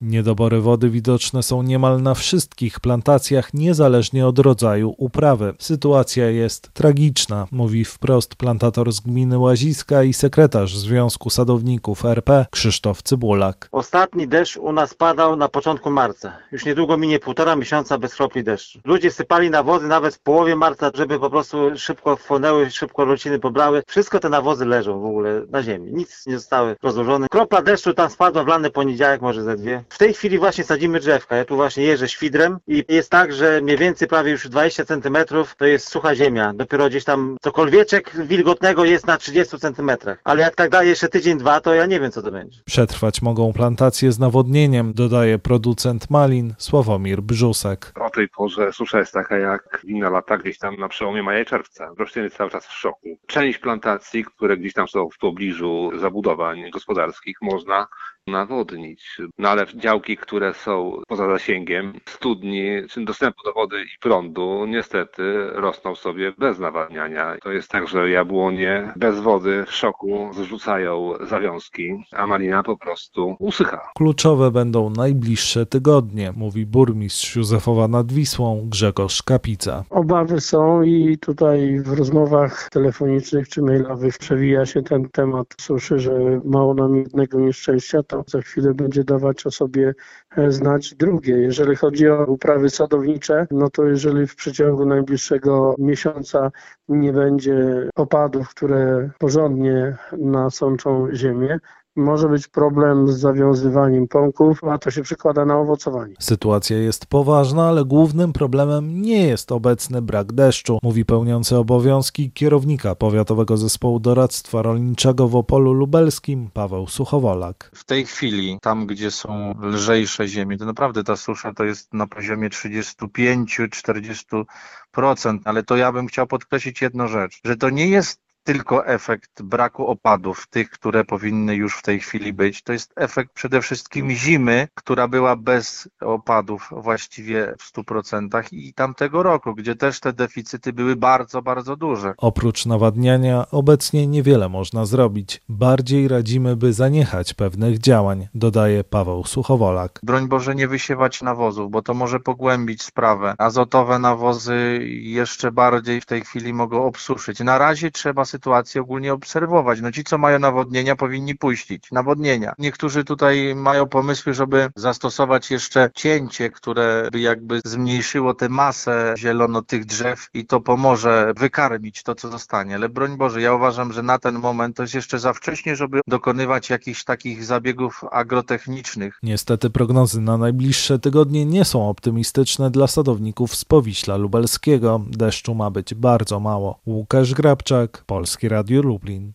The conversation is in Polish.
Niedobory wody widoczne są niemal na wszystkich plantacjach, niezależnie od rodzaju uprawy. Sytuacja jest tragiczna, mówi wprost plantator z gminy Łaziska i sekretarz Związku Sadowników RP Krzysztof Cybulak. Ostatni deszcz u nas padał na początku marca. Już niedługo minie 1,5 miesiąca bez kropli deszczu. Ludzie sypali nawozy nawet w połowie marca, żeby po prostu szybko wchłonęły, szybko rośliny pobrały. Wszystko te nawozy leżą w ogóle na ziemi. Nic nie zostały rozłożone. Kropla deszczu tam spadła w lany poniedziałek, może ze 2. W tej chwili właśnie sadzimy drzewka. Ja tu właśnie jeżdżę świdrem i jest tak, że mniej więcej prawie już 20 cm to jest sucha ziemia. Dopiero gdzieś tam cokolwieczek wilgotnego jest na 30 cm. Ale jak tak dalej jeszcze tydzień, 2, to ja nie wiem, co to będzie. Przetrwać mogą plantacje z nawodnieniem, dodaje producent malin Sławomir Brzusek. O tej porze susza jest taka jak w innych latach, gdzieś tam na przełomie maja i czerwca. Rośliny cały czas w szoku. Część plantacji, które gdzieś tam są w pobliżu zabudowań gospodarskich, można nawodnić. No ale działki, które są poza zasięgiem studni, czy dostępu do wody i prądu, niestety rosną sobie bez nawadniania. To jest tak, że jabłonie bez wody w szoku zrzucają zawiązki, a malina po prostu usycha. Kluczowe będą najbliższe tygodnie, mówi burmistrz Józefowa nad Wisłą Grzegorz Kapica. Obawy są i tutaj w rozmowach telefonicznych czy mailowych przewija się ten temat suszy, że mało nam jednego nieszczęścia, to za chwilę będzie dawać o sobie znać drugie. Jeżeli chodzi o uprawy sadownicze, no to jeżeli w przeciągu najbliższego miesiąca nie będzie opadów, które porządnie nasączą ziemię, może być problem z zawiązywaniem pąków, a to się przekłada na owocowanie. Sytuacja jest poważna, ale głównym problemem nie jest obecny brak deszczu, mówi pełniący obowiązki kierownika Powiatowego Zespołu Doradztwa Rolniczego w Opolu Lubelskim Paweł Suchowolak. W tej chwili, tam gdzie są lżejsze ziemie, to naprawdę ta susza to jest na poziomie 35-40%, ale to ja bym chciał podkreślić jedną rzecz, że to nie jest tylko efekt braku opadów, tych, które powinny już w tej chwili być. To jest efekt przede wszystkim zimy, która była bez opadów właściwie w 100% i tamtego roku, gdzie też te deficyty były bardzo, bardzo duże. Oprócz nawadniania obecnie niewiele można zrobić. Bardziej radzimy, by zaniechać pewnych działań, dodaje Paweł Suchowolak. Broń Boże nie wysiewać nawozów, bo to może pogłębić sprawę. Azotowe nawozy jeszcze bardziej w tej chwili mogą obsuszyć. Na razie trzeba sytuację ogólnie obserwować. No ci, co mają nawodnienia, powinni puścić nawodnienia. Niektórzy tutaj mają pomysły, żeby zastosować jeszcze cięcie, które by jakby zmniejszyło tę masę zielono tych drzew i to pomoże wykarmić to, co zostanie. Ale broń Boże, ja uważam, że na ten moment to jest jeszcze za wcześnie, żeby dokonywać jakichś takich zabiegów agrotechnicznych. Niestety prognozy na najbliższe tygodnie nie są optymistyczne dla sadowników z Powiśla Lubelskiego. Deszczu ma być bardzo mało. Łukasz Grabczak, Polskie Radio Lublin.